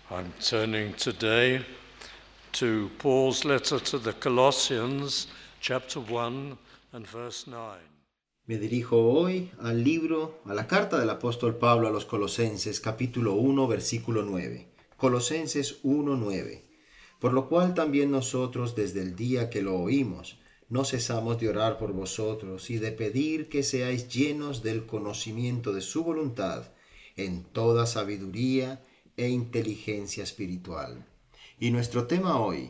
I'm turning today to Paul's letter to the Colossians, chapter 1 and verse 9. Me dirijo hoy al libro, a la carta del apóstol Pablo a los Colosenses, capítulo 1, versículo 9. Colosenses 1, 9. Por lo cual también nosotros, desde el día que lo oímos, no cesamos de orar por vosotros y de pedir que seáis llenos del conocimiento de su voluntad, en toda sabiduría e inteligencia espiritual. Y nuestro tema hoy,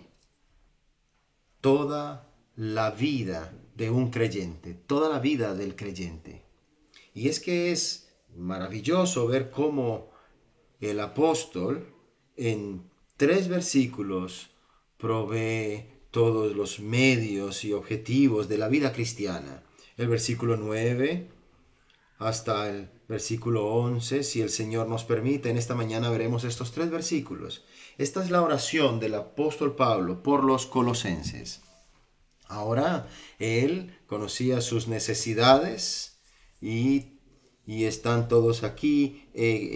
toda la vida de un creyente, toda la vida del creyente. Y es que es maravilloso ver cómo el apóstol en 3 versículos provee todos los medios y objetivos de la vida cristiana. El versículo 9 hasta el versículo 11, si el Señor nos permite, en esta mañana veremos estos 3 versículos. Esta es la oración del apóstol Pablo por los colosenses. Ahora él conocía sus necesidades y están todos aquí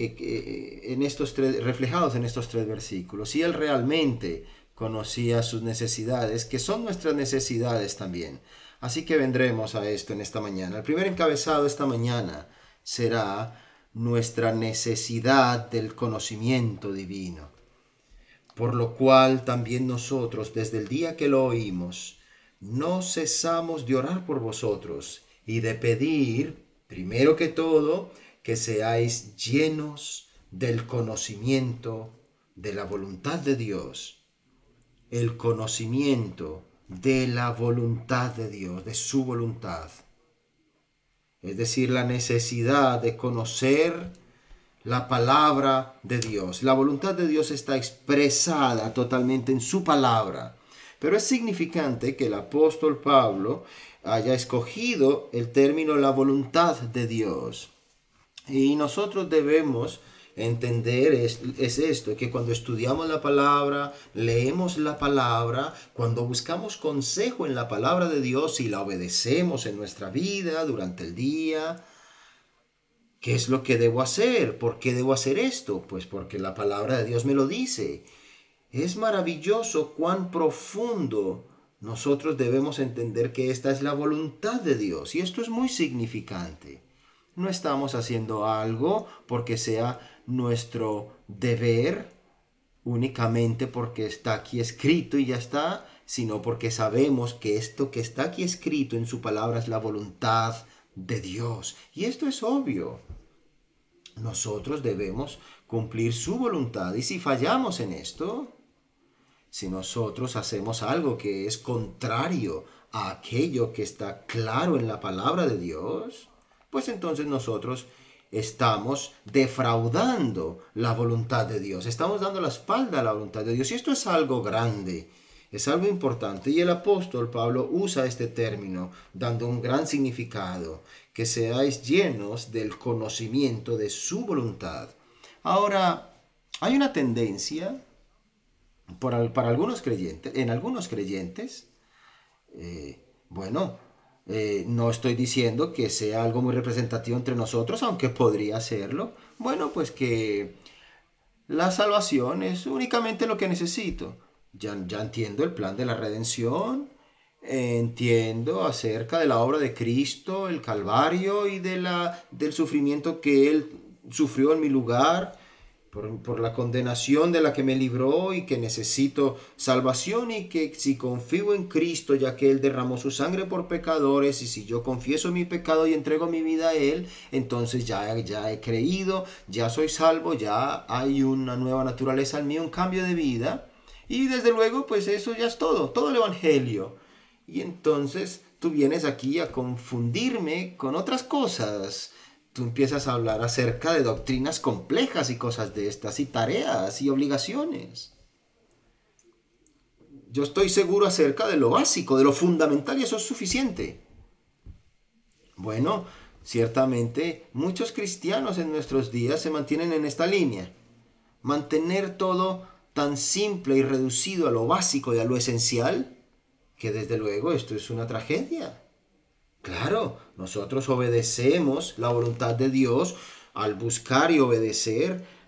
reflejados en estos 3 versículos. Y él realmente conocía sus necesidades, que son nuestras necesidades también. Así que vendremos a esto en esta mañana. El primer encabezado esta mañana será nuestra necesidad del conocimiento divino. Por lo cual también nosotros, desde el día que lo oímos, no cesamos de orar por vosotros y de pedir, primero que todo, que seáis llenos del conocimiento de la voluntad de Dios. El conocimiento de la voluntad de Dios, de su voluntad. Es decir, la necesidad de conocer la palabra de Dios. La voluntad de Dios está expresada totalmente en su palabra. Pero es significante que el apóstol Pablo haya escogido el término la voluntad de Dios. Y nosotros debemos entender es esto, que cuando estudiamos la palabra, leemos la palabra, cuando buscamos consejo en la palabra de Dios y la obedecemos en nuestra vida durante el día, ¿qué es lo que debo hacer? ¿Por qué debo hacer esto? Pues porque la palabra de Dios me lo dice. Es maravilloso cuán profundo nosotros debemos entender que esta es la voluntad de Dios. Y esto es muy significante. No estamos haciendo algo porque sea nuestro deber, únicamente porque está aquí escrito y ya está, sino porque sabemos que esto que está aquí escrito en su palabra es la voluntad de Dios. Y esto es obvio. Nosotros debemos cumplir su voluntad. Y si fallamos en esto, si nosotros hacemos algo que es contrario a aquello que está claro en la palabra de Dios, pues entonces nosotros estamos defraudando la voluntad de Dios. Estamos dando la espalda a la voluntad de Dios. Y esto es algo grande, es algo importante. Y el apóstol Pablo usa este término dando un gran significado, que seáis llenos del conocimiento de su voluntad. Ahora, hay una tendencia para algunos creyentes, en algunos creyentes, no estoy diciendo que sea algo muy representativo entre nosotros, aunque podría serlo. Bueno, pues que la salvación es únicamente lo que necesito. Ya entiendo el plan de la redención, entiendo acerca de la obra de Cristo, el Calvario y del sufrimiento que Él sufrió en mi lugar, por la condenación de la que me libró y que necesito salvación, y que si confío en Cristo, ya que Él derramó su sangre por pecadores, y si yo confieso mi pecado y entrego mi vida a Él, entonces ya he creído, ya soy salvo, ya hay una nueva naturaleza en mí, un cambio de vida. Y desde luego, pues eso ya es todo el Evangelio. Y entonces tú vienes aquí a confundirme con otras cosas. Tú empiezas a hablar acerca de doctrinas complejas y cosas de estas, y tareas y obligaciones. Yo estoy seguro acerca de lo básico, de lo fundamental, y eso es suficiente. Bueno, ciertamente muchos cristianos en nuestros días se mantienen en esta línea. Mantener todo tan simple y reducido a lo básico y a lo esencial, que desde luego esto es una tragedia. Claro, nosotros obedecemos la voluntad de Dios al buscar y obedecer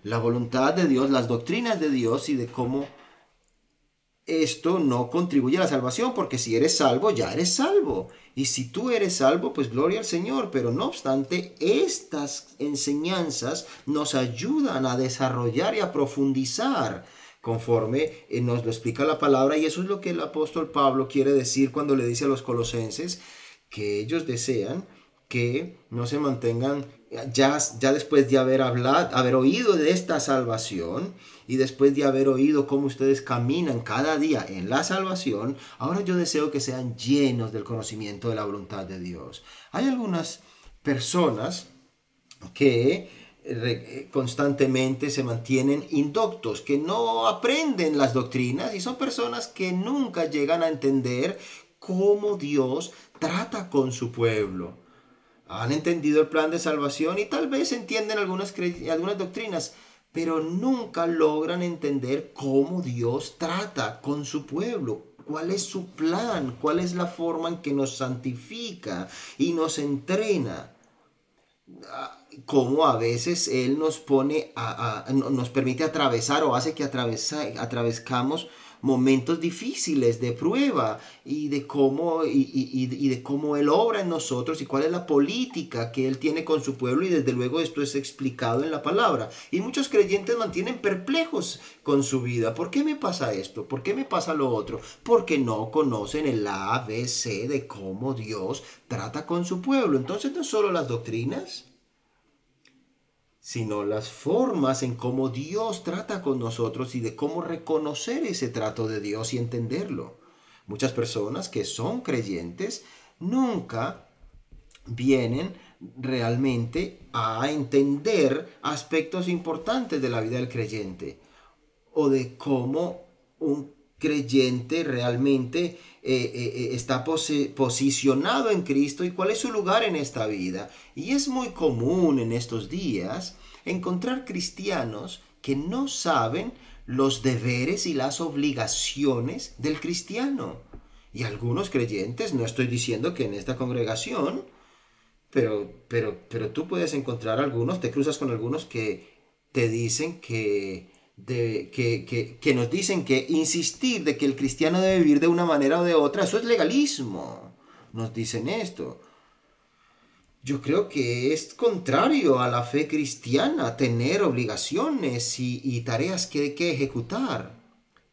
la voluntad de Dios, las doctrinas de Dios y de cómo esto no contribuye a la salvación, porque si eres salvo, ya eres salvo. Y si tú eres salvo, pues gloria al Señor. Pero no obstante, estas enseñanzas nos ayudan a desarrollar y a profundizar conforme nos lo explica la palabra. Y eso es lo que el apóstol Pablo quiere decir cuando le dice a los colosenses que ellos desean que no se mantengan ya después de haber oído de esta salvación y después de haber oído cómo ustedes caminan cada día en la salvación, ahora yo deseo que sean llenos del conocimiento de la voluntad de Dios. Hay algunas personas que constantemente se mantienen indoctos, que no aprenden las doctrinas y son personas que nunca llegan a entender cómo Dios trata con su pueblo. Han entendido el plan de salvación y tal vez entienden algunas doctrinas, pero nunca logran entender cómo Dios trata con su pueblo. ¿Cuál es su plan? ¿Cuál es la forma en que nos santifica y nos entrena? Cómo a veces Él nos nos permite atravesar o hace que atravescamos momentos difíciles de prueba y de cómo Él obra en nosotros y cuál es la política que Él tiene con su pueblo, y desde luego esto es explicado en la palabra. Y muchos creyentes mantienen perplejos con su vida. ¿Por qué me pasa esto? ¿Por qué me pasa lo otro? Porque no conocen el ABC de cómo Dios trata con su pueblo. Entonces no solo las doctrinas, sino las formas en cómo Dios trata con nosotros y de cómo reconocer ese trato de Dios y entenderlo. Muchas personas que son creyentes nunca vienen realmente a entender aspectos importantes de la vida del creyente o de cómo un creyente realmente está posicionado en Cristo y cuál es su lugar en esta vida. Y es muy común en estos días encontrar cristianos que no saben los deberes y las obligaciones del cristiano. Y algunos creyentes, no estoy diciendo que en esta congregación, pero tú puedes encontrar algunos, te cruzas con algunos que te dicen que nos dicen que insistir de que el cristiano debe vivir de una manera o de otra, eso es legalismo. Nos dicen esto. Yo creo que es contrario a la fe cristiana tener obligaciones y tareas que ejecutar.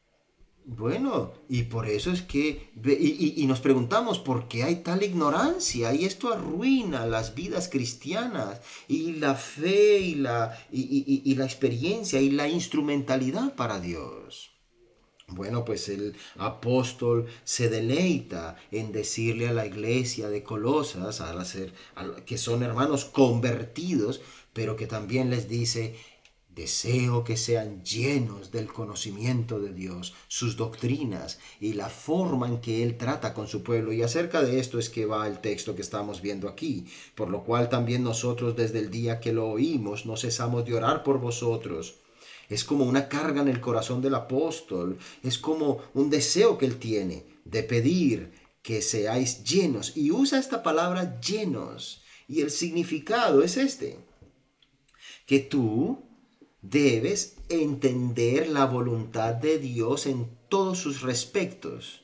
Bueno, y por eso es que, y nos preguntamos por qué hay tal ignorancia, y esto arruina las vidas cristianas, y la fe, y la experiencia, y la instrumentalidad para Dios. Bueno, pues el apóstol se deleita en decirle a la iglesia de Colosas, que son hermanos convertidos, pero que también les dice: deseo que sean llenos del conocimiento de Dios, sus doctrinas y la forma en que Él trata con su pueblo. Y acerca de esto es que va el texto que estamos viendo aquí. Por lo cual también nosotros desde el día que lo oímos no cesamos de orar por vosotros. Es como una carga en el corazón del apóstol. Es como un deseo que él tiene de pedir que seáis llenos. Y usa esta palabra llenos. Y el significado es este: que tú debes entender la voluntad de Dios en todos sus respectos.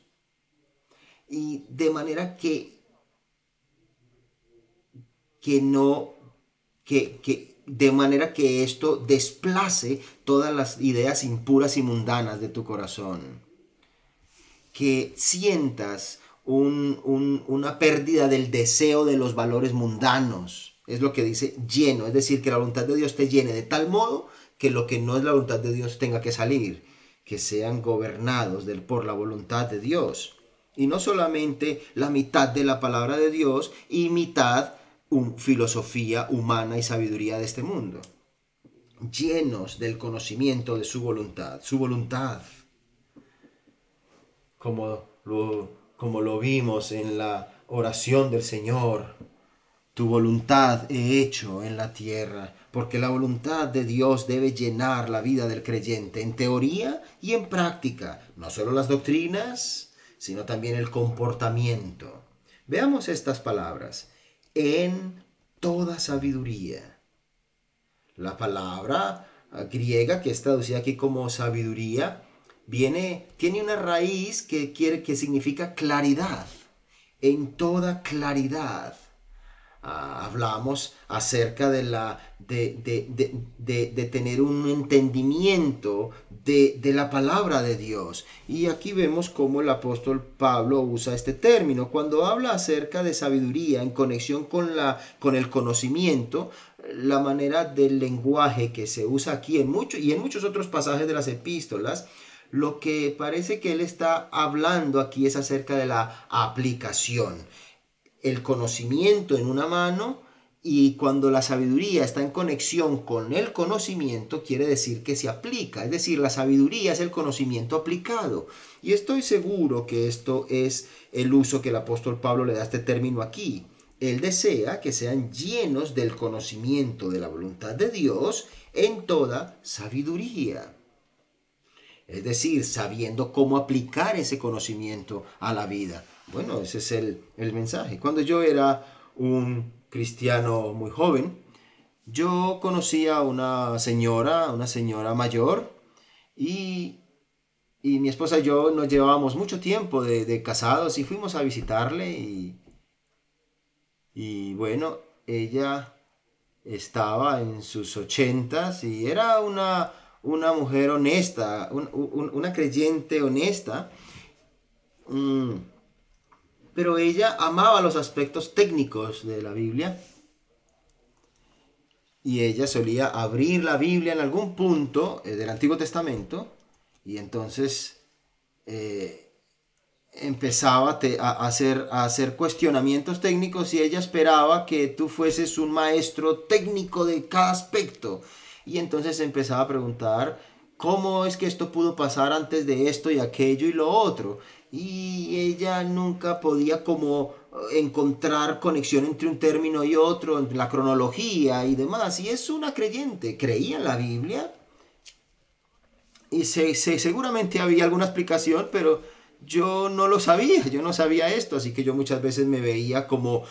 Y de manera de manera que esto desplace todas las ideas impuras y mundanas de tu corazón. Que sientas una pérdida del deseo de los valores mundanos. Es lo que dice lleno, es decir, que la voluntad de Dios te llene de tal modo que lo que no es la voluntad de Dios tenga que salir, que sean gobernados por la voluntad de Dios. Y no solamente la mitad de la palabra de Dios y mitad filosofía humana y sabiduría de este mundo. Llenos del conocimiento de su voluntad. Su voluntad, como lo vimos en la oración del Señor: tu voluntad he hecho en la tierra. Porque la voluntad de Dios debe llenar la vida del creyente en teoría y en práctica. No solo las doctrinas, sino también el comportamiento. Veamos estas palabras: en toda sabiduría. La palabra griega, que es traducida aquí como sabiduría, tiene una raíz que significa claridad, en toda claridad. Hablamos acerca de tener un entendimiento de la palabra de Dios. Y aquí vemos cómo el apóstol Pablo usa este término. Cuando habla acerca de sabiduría en conexión con el conocimiento, la manera del lenguaje que se usa aquí en muchos otros pasajes de las epístolas, lo que parece que él está hablando aquí es acerca de la aplicación. El conocimiento en una mano, y cuando la sabiduría está en conexión con el conocimiento, quiere decir que se aplica. Es decir, la sabiduría es el conocimiento aplicado. Y estoy seguro que esto es el uso que el apóstol Pablo le da a este término aquí. Él desea que sean llenos del conocimiento de la voluntad de Dios en toda sabiduría. Es decir, sabiendo cómo aplicar ese conocimiento a la vida. Bueno, ese es el mensaje. Cuando yo era un cristiano muy joven, yo conocí a una señora mayor, y mi esposa y yo nos llevábamos mucho tiempo de casados, y fuimos a visitarle, y bueno, ella estaba en sus 80s y era una mujer honesta, una creyente honesta. Pero ella amaba los aspectos técnicos de la Biblia, y ella solía abrir la Biblia en algún punto del Antiguo Testamento, y entonces empezaba a hacer cuestionamientos técnicos, y ella esperaba que tú fueses un maestro técnico de cada aspecto. Y entonces empezaba a preguntar cómo es que esto pudo pasar antes de esto y aquello y lo otro. Y ella nunca podía como encontrar conexión entre un término y otro, entre la cronología y demás. Y es una creyente, creía en la Biblia, y seguramente había alguna explicación, pero yo no lo sabía, yo no sabía esto, así que yo muchas veces me veía como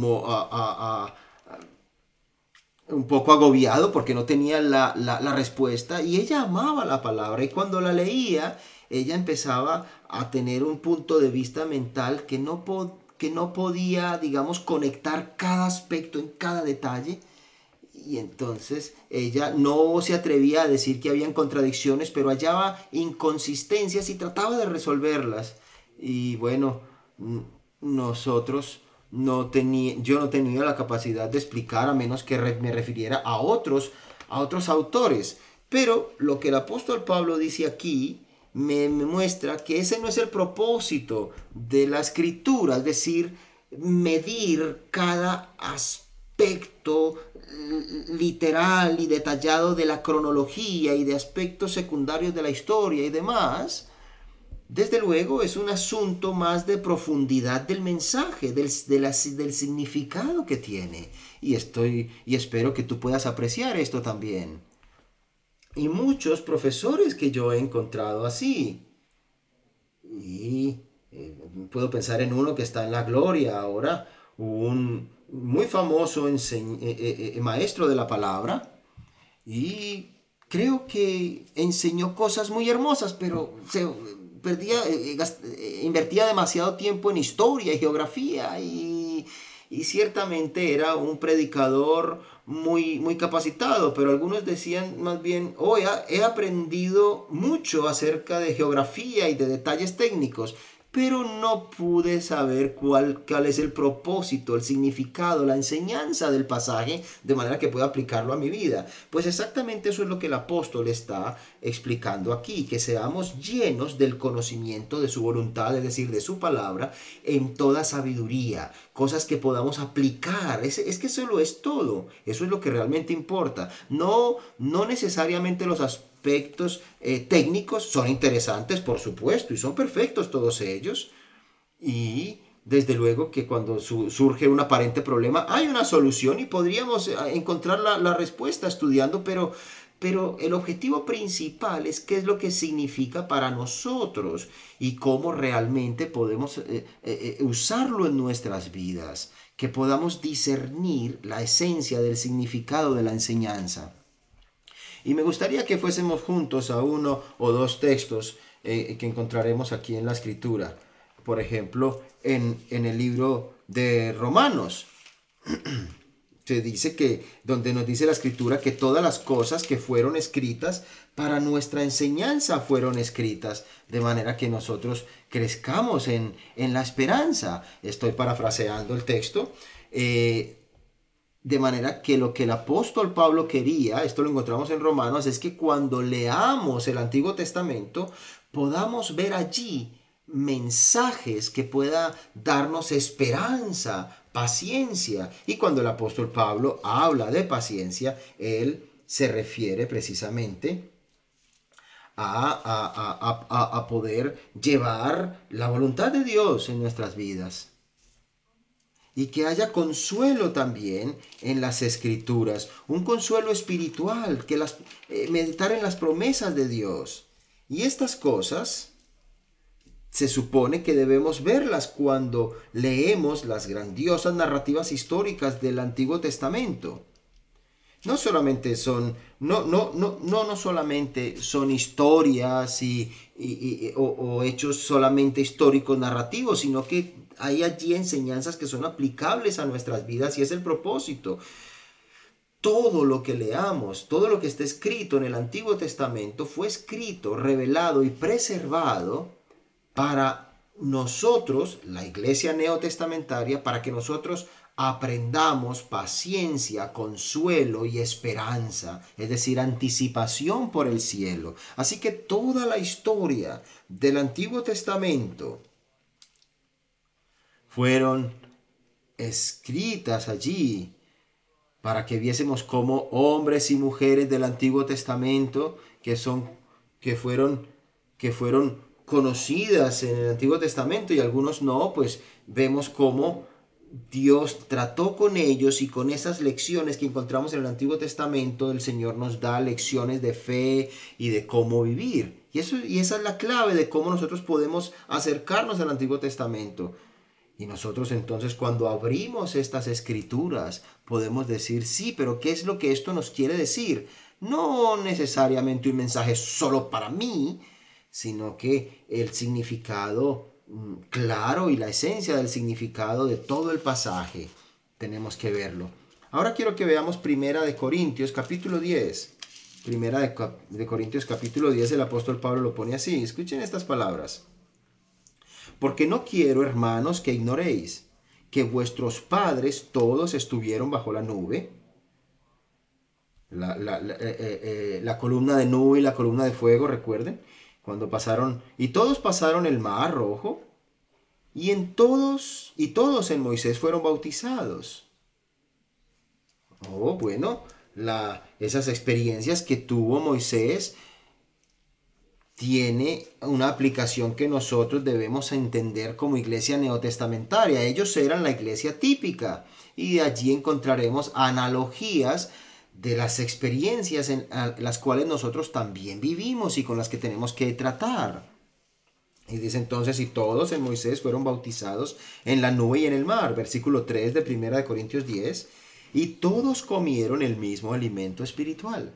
un poco agobiado porque no tenía la respuesta, y ella amaba la palabra, y cuando la leía, ella empezaba a tener un punto de vista mental que no podía, digamos, conectar cada aspecto en cada detalle. Y entonces ella no se atrevía a decir que habían contradicciones, pero hallaba inconsistencias y trataba de resolverlas. Y bueno, nosotros yo no tenía la capacidad de explicar, a menos que me refiriera a otros autores. Pero lo que el apóstol Pablo dice aquí me muestra que ese no es el propósito de la escritura, es decir, medir cada aspecto literal y detallado de la cronología y de aspectos secundarios de la historia y demás. Desde luego es un asunto más de profundidad del mensaje, del significado que tiene. Y espero que tú puedas apreciar esto también. Y muchos profesores que yo he encontrado así. Y puedo pensar en uno que está en la gloria ahora, un muy famoso maestro de la palabra, y creo que enseñó cosas muy hermosas, pero invertía demasiado tiempo en historia y geografía, y ciertamente era un predicador muy capacitado, pero algunos decían más bien, he aprendido mucho acerca de geografía y de detalles técnicos, pero no pude saber cuál es el propósito, el significado, la enseñanza del pasaje, de manera que pueda aplicarlo a mi vida. Pues exactamente eso es lo que el apóstol está explicando aquí, que seamos llenos del conocimiento de su voluntad, es decir, de su palabra, en toda sabiduría, cosas que podamos aplicar. Es que eso lo es todo, eso es lo que realmente importa. No necesariamente los aspectos técnicos son interesantes, por supuesto, y son perfectos todos ellos, y desde luego que cuando surge un aparente problema hay una solución y podríamos encontrar la respuesta estudiando, pero el objetivo principal es qué es lo que significa para nosotros y cómo realmente podemos usarlo en nuestras vidas, que podamos discernir la esencia del significado de la enseñanza. Y me gustaría que fuésemos juntos a uno o dos textos que encontraremos aquí en la Escritura. Por ejemplo, en el libro de Romanos. Se dice que, donde nos dice la Escritura que todas las cosas que fueron escritas para nuestra enseñanza fueron escritas, de manera que nosotros crezcamos en la esperanza. Estoy parafraseando el texto. De manera que lo que el apóstol Pablo quería, esto lo encontramos en Romanos, es que cuando leamos el Antiguo Testamento podamos ver allí mensajes que pueda darnos esperanza, paciencia. Y cuando el apóstol Pablo habla de paciencia, él se refiere precisamente a poder llevar la voluntad de Dios en nuestras vidas. Y que haya consuelo también en las Escrituras, un consuelo espiritual, que meditar en las promesas de Dios. Y estas cosas se supone que debemos verlas cuando leemos las grandiosas narrativas históricas del Antiguo Testamento. No solamente son, no solamente son historias o hechos solamente históricos narrativos, sino que hay allí enseñanzas que son aplicables a nuestras vidas y es el propósito. Todo lo que leamos, todo lo que está escrito en el Antiguo Testamento fue escrito, revelado y preservado para nosotros, la iglesia neotestamentaria, para que nosotros aprendamos paciencia, consuelo y esperanza, es decir, anticipación por el cielo. Así que toda la historia del Antiguo Testamento fueron escritas allí para que viésemos cómo hombres y mujeres del Antiguo Testamento que fueron conocidas en el Antiguo Testamento y algunos no, pues vemos cómo Dios trató con ellos y con esas lecciones que encontramos en el Antiguo Testamento, el Señor nos da lecciones de fe y de cómo vivir. Y esa es la clave de cómo nosotros podemos acercarnos al Antiguo Testamento. Y nosotros entonces cuando abrimos estas escrituras podemos decir, sí, pero ¿qué es lo que esto nos quiere decir? No necesariamente un mensaje solo para mí, sino que el significado claro y la esencia del significado de todo el pasaje tenemos que verlo. Ahora quiero que veamos Primera de Corintios capítulo 10. Primera de Corintios capítulo 10, el apóstol Pablo lo pone así. Escuchen estas palabras. Porque no quiero, hermanos, que ignoréis que vuestros padres todos estuvieron bajo la nube, la columna de nube y la columna de fuego, recuerden, cuando pasaron, y todos pasaron el mar rojo, y todos en Moisés fueron bautizados. Oh, bueno, esas experiencias que tuvo Moisés tiene una aplicación que nosotros debemos entender como iglesia neotestamentaria. Ellos eran la iglesia típica y de allí encontraremos analogías de las experiencias en las cuales nosotros también vivimos y con las que tenemos que tratar. Y dice entonces, y todos en Moisés fueron bautizados en la nube y en el mar. Versículo 3 de 1 de Corintios 10. Y todos comieron el mismo alimento espiritual.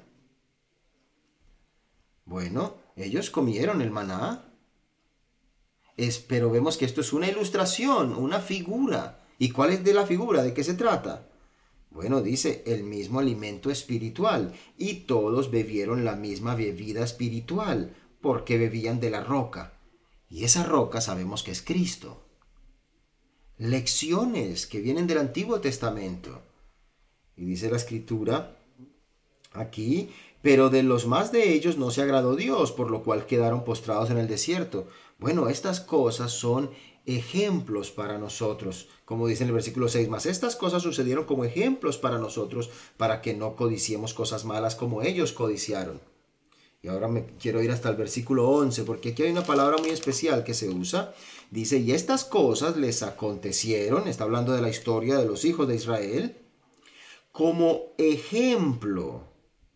Bueno, ellos comieron el maná. Pero vemos que esto es una ilustración, una figura. ¿Y cuál es de la figura? ¿De qué se trata? Bueno, dice el mismo alimento espiritual. Y todos bebieron la misma bebida espiritual, porque bebían de la roca. Y esa roca sabemos que es Cristo. Lecciones que vienen del Antiguo Testamento. Y dice la Escritura aquí, pero de los más de ellos no se agradó Dios, por lo cual quedaron postrados en el desierto. Bueno, estas cosas son ejemplos para nosotros, como dice en el versículo 6, mas estas cosas sucedieron como ejemplos para nosotros, para que no codiciemos cosas malas como ellos codiciaron. Y ahora me quiero ir hasta el versículo 11, porque aquí hay una palabra muy especial que se usa. Dice, y estas cosas les acontecieron, está hablando de la historia de los hijos de Israel, como ejemplo.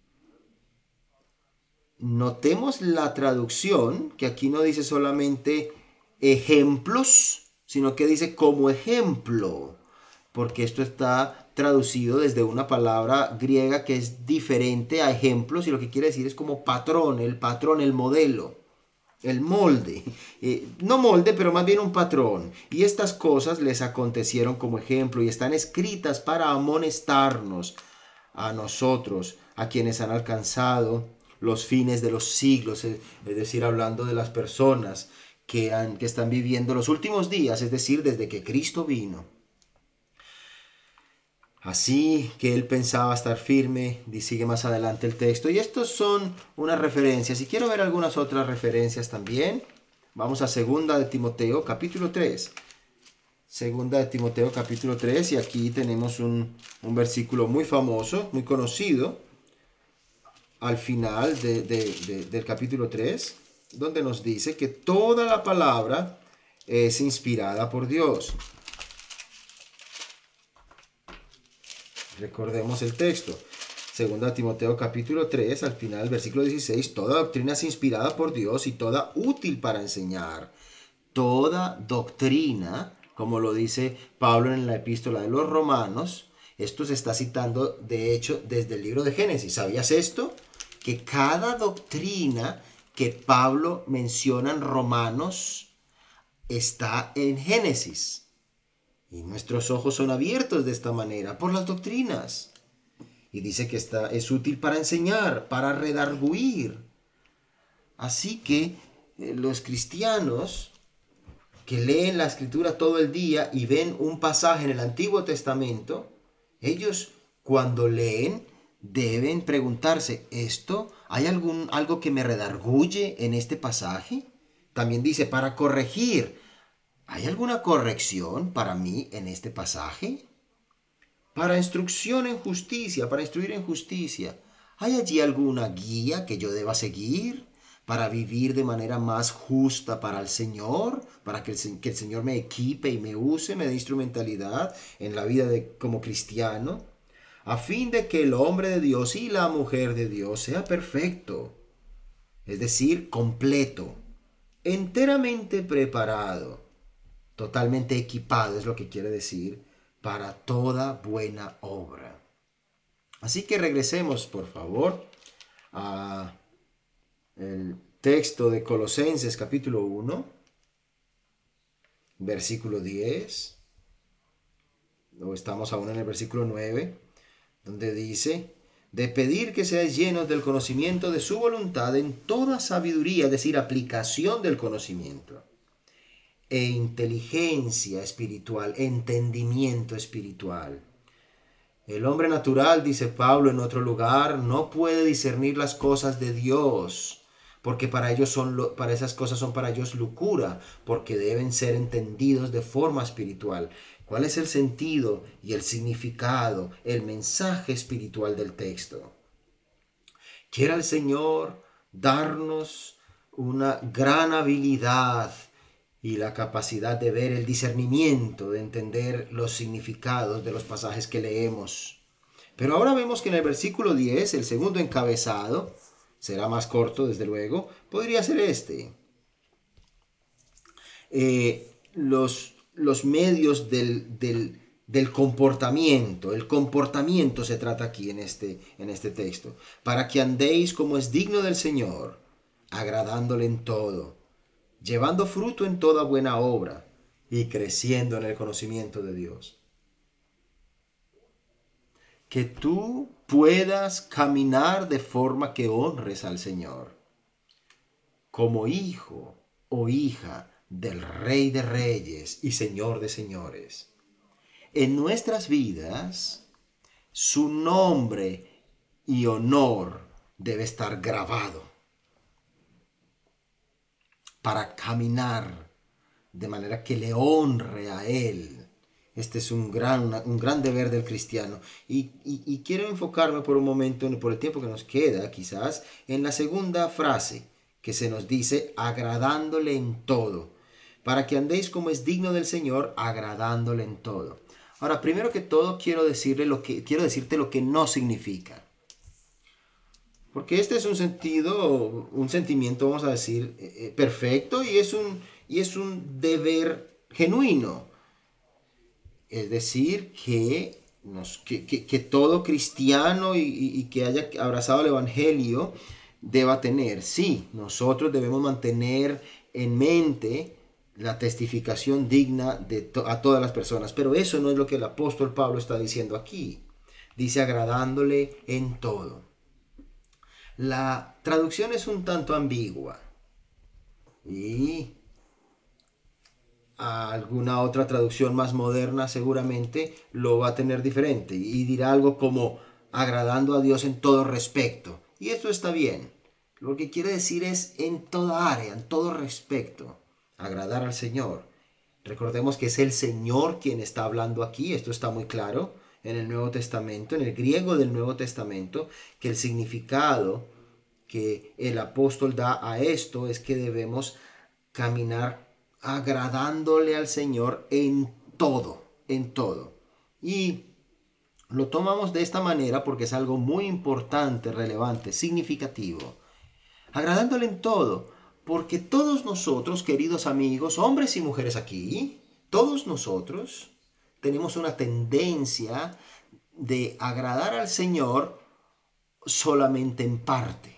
Notemos la traducción, que aquí no dice solamente ejemplos, sino que dice como ejemplo, porque esto está traducido desde una palabra griega que es diferente a ejemplos, y lo que quiere decir es como patrón, el modelo, el molde. No molde, pero más bien un patrón. Y estas cosas les acontecieron como ejemplo y están escritas para amonestarnos a nosotros, a quienes han alcanzado los fines de los siglos, es decir, hablando de las personas que están viviendo los últimos días, es decir, desde que Cristo vino. Así que él pensaba estar firme, y sigue más adelante el texto. Y estos son unas referencias. Y quiero ver algunas otras referencias también. Vamos a 2 de Timoteo, capítulo 3. 2 de Timoteo, capítulo 3. Y aquí tenemos un versículo muy famoso, muy conocido, al final del capítulo 3, donde nos dice que toda la palabra es inspirada por Dios. Recordemos el texto. 2 Timoteo capítulo 3, al final, versículo 16, toda doctrina es inspirada por Dios y toda útil para enseñar. Toda doctrina, como lo dice Pablo en la epístola de los Romanos, esto se está citando, de hecho, desde el libro de Génesis. ¿Sabías esto? Que cada doctrina que Pablo menciona en Romanos está en Génesis. Y nuestros ojos son abiertos de esta manera por las doctrinas. Y dice que es útil para enseñar, para redarguir. Así que los cristianos que leen la Escritura todo el día y ven un pasaje en el Antiguo Testamento, ellos cuando leen deben preguntarse, ¿hay algo que me redarguye en este pasaje? También dice, para corregir. ¿Hay alguna corrección para mí en este pasaje? Para instrucción en justicia, para instruir en justicia. ¿Hay allí alguna guía que yo deba seguir para vivir de manera más justa para el Señor? Para que el Señor me equipe y me use, me dé instrumentalidad en la vida como cristiano. A fin de que el hombre de Dios y la mujer de Dios sea perfecto. Es decir, completo, enteramente preparado. Totalmente equipado es lo que quiere decir, para toda buena obra. Así que regresemos, por favor, a el texto de Colosenses capítulo 1, versículo 10. O estamos aún en el versículo 9, donde dice, de pedir que seáis llenos del conocimiento de su voluntad en toda sabiduría, es decir, aplicación del conocimiento, e inteligencia espiritual, entendimiento espiritual. El hombre natural, dice Pablo en otro lugar, no puede discernir las cosas de Dios, porque para esas cosas son para ellos locura, porque deben ser entendidos de forma espiritual. ¿Cuál es el sentido y el significado, el mensaje espiritual del texto? Quiera el Señor darnos una gran habilidad y la capacidad de ver el discernimiento, de entender los significados de los pasajes que leemos. Pero ahora vemos que en el versículo 10, el segundo encabezado, será más corto desde luego, podría ser este. Los medios del comportamiento. El comportamiento se trata aquí en este texto. Para que andéis como es digno del Señor, agradándole en todo, llevando fruto en toda buena obra y creciendo en el conocimiento de Dios. Que tú puedas caminar de forma que honres al Señor, como hijo o hija del Rey de Reyes y Señor de Señores. En nuestras vidas, su nombre y honor debe estar grabado para caminar de manera que le honre a Él. Este es un gran deber del cristiano. Y quiero enfocarme por un momento, por el tiempo que nos queda quizás, en la segunda frase que se nos dice, agradándole en todo. Para que andéis como es digno del Señor, agradándole en todo. Ahora, primero que todo, quiero decirte lo que no significa. Porque este es un sentimiento, vamos a decir, perfecto, y es un deber genuino. Es decir, que que todo cristiano y que haya abrazado el Evangelio deba tener. Sí, nosotros debemos mantener en mente la testificación digna a todas las personas, pero eso no es lo que el apóstol Pablo está diciendo aquí. Dice agradándole en todo. La traducción es un tanto ambigua y alguna otra traducción más moderna seguramente lo va a tener diferente y dirá algo como agradando a Dios en todo respecto. Y esto está bien. Lo que quiere decir es en toda área, en todo respecto, agradar al Señor. Recordemos que es el Señor quien está hablando aquí, esto está muy claro en el Nuevo Testamento, en el griego del Nuevo Testamento, que el significado que el apóstol da a esto es que debemos caminar agradándole al Señor en todo, en todo. Y lo tomamos de esta manera porque es algo muy importante, relevante, significativo. Agradándole en todo, porque todos nosotros, queridos amigos, hombres y mujeres aquí, todos nosotros tenemos una tendencia de agradar al Señor solamente en parte.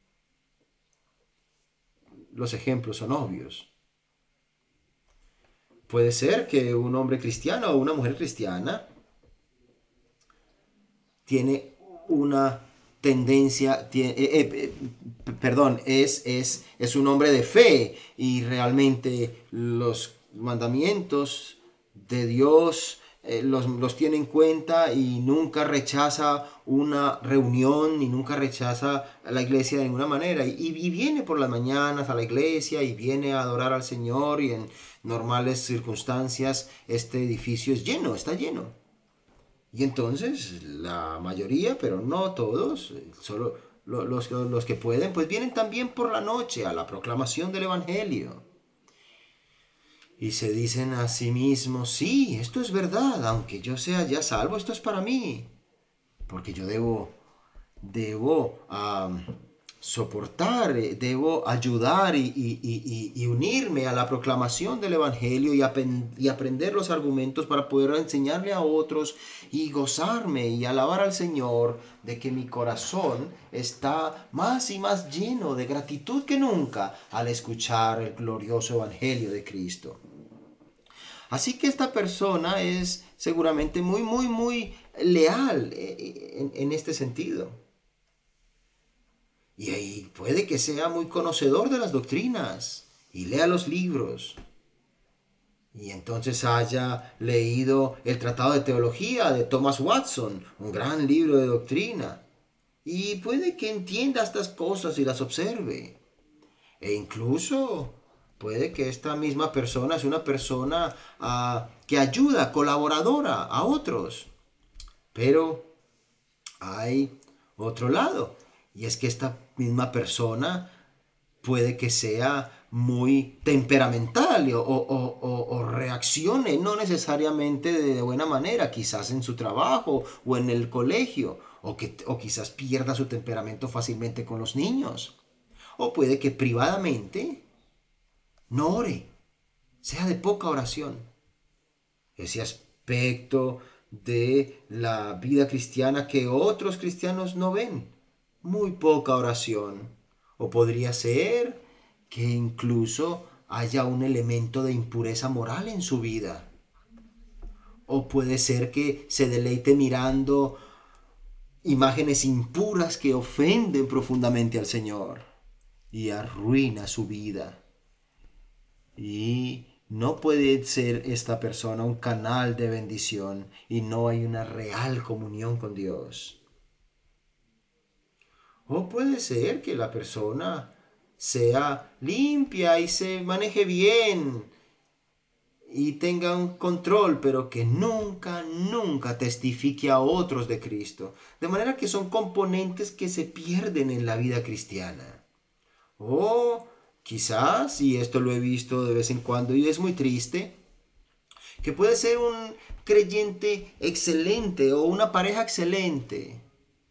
Los ejemplos son obvios. Puede ser que un hombre cristiano o una mujer cristiana tiene una tendencia, es un hombre de fe y realmente los mandamientos de Dios los tiene en cuenta y nunca rechaza una reunión y nunca rechaza a la iglesia de ninguna manera y viene por las mañanas a la iglesia y viene a adorar al Señor y en normales circunstancias este edificio es lleno, está lleno. Y entonces la mayoría, pero no todos, solo los que pueden, pues vienen también por la noche a la proclamación del Evangelio. Y se dicen a sí mismos, sí, esto es verdad, aunque yo sea ya salvo, esto es para mí. Porque yo debo soportar, debo ayudar y unirme a la proclamación del Evangelio y aprender los argumentos para poder enseñarle a otros y gozarme y alabar al Señor de que mi corazón está más y más lleno de gratitud que nunca al escuchar el glorioso Evangelio de Cristo. Así que esta persona es seguramente muy, muy, muy leal en este sentido. Y ahí puede que sea muy conocedor de las doctrinas y lea los libros. Y entonces haya leído el Tratado de Teología de Thomas Watson, un gran libro de doctrina. Y puede que entienda estas cosas y las observe. E incluso puede que esta misma persona es una persona que ayuda, colaboradora a otros. Pero hay otro lado. Y es que esta misma persona puede que sea muy temperamental o reaccione no necesariamente de buena manera, quizás en su trabajo o en el colegio, o quizás pierda su temperamento fácilmente con los niños. O puede que privadamente no ore, sea de poca oración. Ese aspecto de la vida cristiana que otros cristianos no ven. Muy poca oración. O podría ser que incluso haya un elemento de impureza moral en su vida. O puede ser que se deleite mirando imágenes impuras que ofenden profundamente al Señor y arruina su vida. Y no puede ser esta persona un canal de bendición y no hay una real comunión con Dios. O puede ser que la persona sea limpia y se maneje bien y tenga un control, pero que nunca, nunca testifique a otros de Cristo. De manera que son componentes que se pierden en la vida cristiana. O quizás, y esto lo he visto de vez en cuando y es muy triste, que puede ser un creyente excelente o una pareja excelente,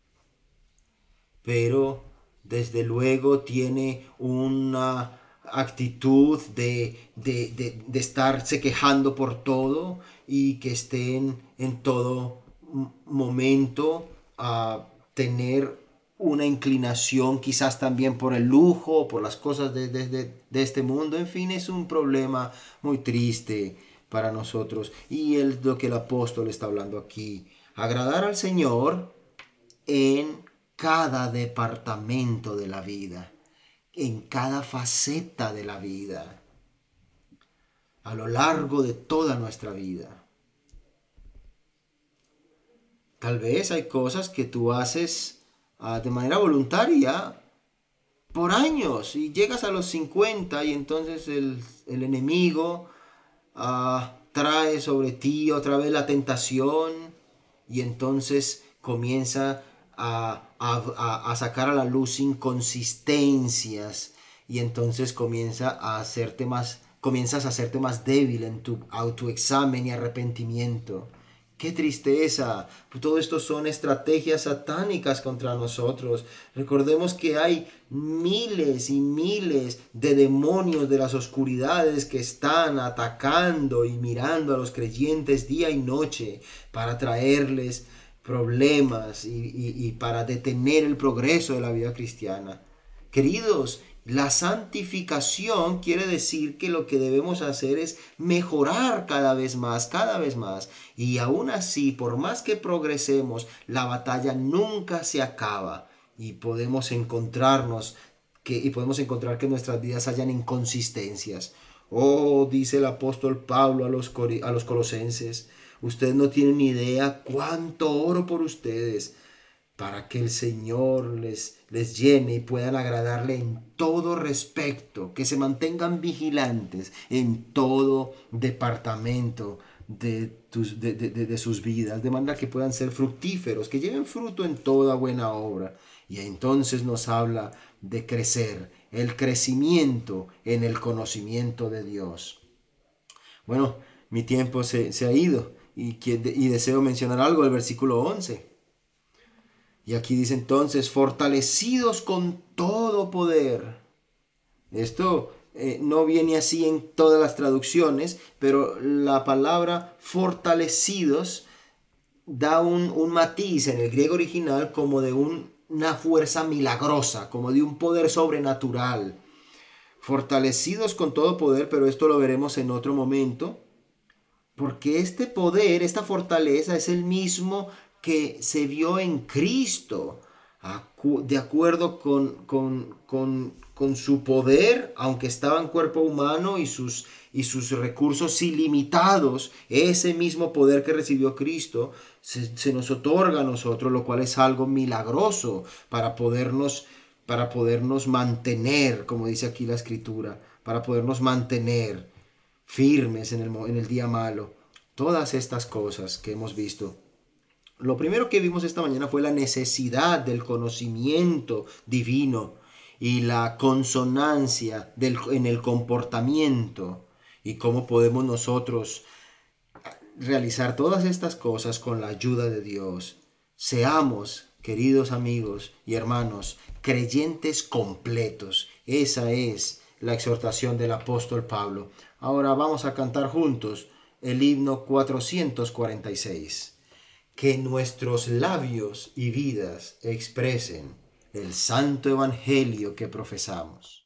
pero desde luego tiene una actitud de estarse quejando por todo y que estén en todo momento a tener una inclinación quizás también por el lujo, por las cosas de este mundo. En fin, es un problema muy triste para nosotros. Y es lo que el apóstol está hablando aquí. Agradar al Señor en cada departamento de la vida, en cada faceta de la vida, a lo largo de toda nuestra vida. Tal vez hay cosas que tú haces de manera voluntaria por años y llegas a los 50 y entonces el enemigo trae sobre ti otra vez la tentación y entonces comienza a sacar a la luz inconsistencias y entonces comienzas a hacerte más débil en tu autoexamen y arrepentimiento. ¡Qué tristeza! Todo esto son estrategias satánicas contra nosotros. Recordemos que hay miles y miles de demonios de las oscuridades que están atacando y mirando a los creyentes día y noche para traerles problemas y para detener el progreso de la vida cristiana. Queridos, la santificación quiere decir que lo que debemos hacer es mejorar cada vez más. Y aún así, por más que progresemos, la batalla nunca se acaba. Y podemos encontrar que en nuestras vidas hayan inconsistencias. Oh, dice el apóstol Pablo a los colosenses, ustedes no tienen ni idea cuánto oro por ustedes, para que el Señor les llene y puedan agradarle en todo respecto, que se mantengan vigilantes en todo departamento de sus vidas, de manera que puedan ser fructíferos, que lleven fruto en toda buena obra. Y entonces nos habla de crecer, el crecimiento en el conocimiento de Dios. Bueno, mi tiempo se ha ido y deseo mencionar algo del versículo 11. Y aquí dice entonces, fortalecidos con todo poder. Esto no viene así en todas las traducciones, pero la palabra fortalecidos da un matiz en el griego original como de una fuerza milagrosa, como de un poder sobrenatural. Fortalecidos con todo poder, pero esto lo veremos en otro momento, porque este poder, esta fortaleza es el mismo que se vio en Cristo, de acuerdo con su poder, aunque estaba en cuerpo humano y sus recursos ilimitados. Ese mismo poder que recibió Cristo se nos otorga a nosotros, lo cual es algo milagroso para podernos mantener, como dice aquí la Escritura, para podernos mantener firmes en el día malo. Todas estas cosas que hemos visto. Lo primero que vimos esta mañana fue la necesidad del conocimiento divino y la consonancia en el comportamiento y cómo podemos nosotros realizar todas estas cosas con la ayuda de Dios. Seamos, queridos amigos y hermanos, creyentes completos. Esa es la exhortación del apóstol Pablo. Ahora vamos a cantar juntos el himno 446. Que nuestros labios y vidas expresen el santo evangelio que profesamos.